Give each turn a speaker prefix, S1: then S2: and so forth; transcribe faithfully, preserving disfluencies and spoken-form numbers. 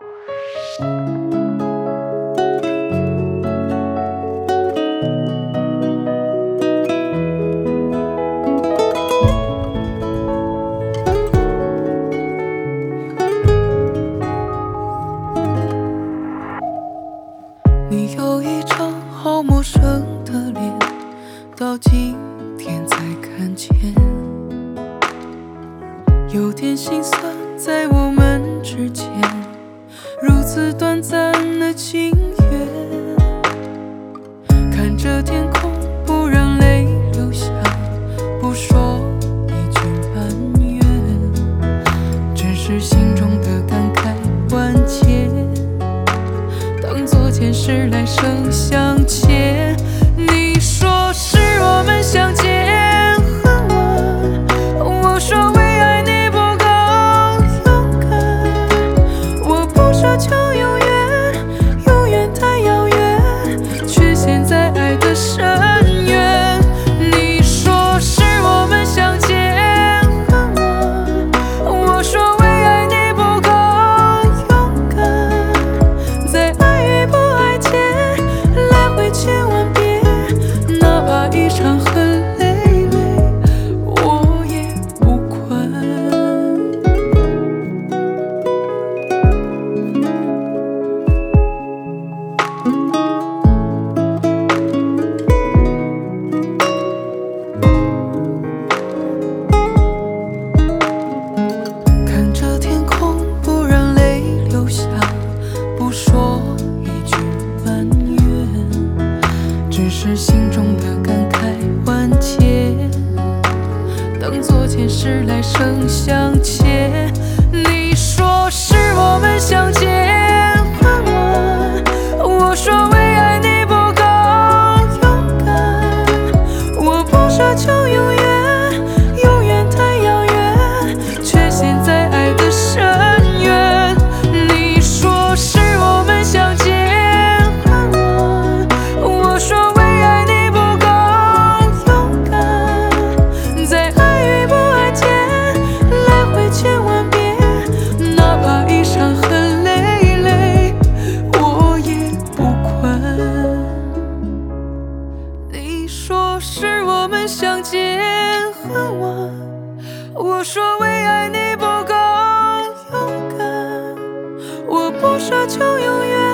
S1: 你有一张好陌生的脸，到今天才看见，有点心酸，在我们之间如此短暂的情缘。看着天空，不让泪流下，不说一句埋怨，只是心中的感慨万千，当作前世来生相欠。你说是我们相见恨晚，我说为爱你不够勇敢，我不奢求永远，永远太遥远，却陷在爱的深渊。你说是我们相见恨晚，我说为爱你不够勇敢，在爱与不爱间来回千万遍，哪怕一场很累累，我也不管。看着天空，不让泪流下，不说一句埋怨，只是心中的感慨万千，当作前世来生相欠。你说是我们相见恨晚，我说为爱你不够勇敢，我不奢求永远，永远太遥远，却陷在爱的深渊。你说是我们相见恨晚，我说为爱你不够勇敢，在爱与不爱间来回千万遍，哪怕一场很累累，我也不管。你说是我们相见恨晚，我说为爱你不够勇敢，我不奢求永远。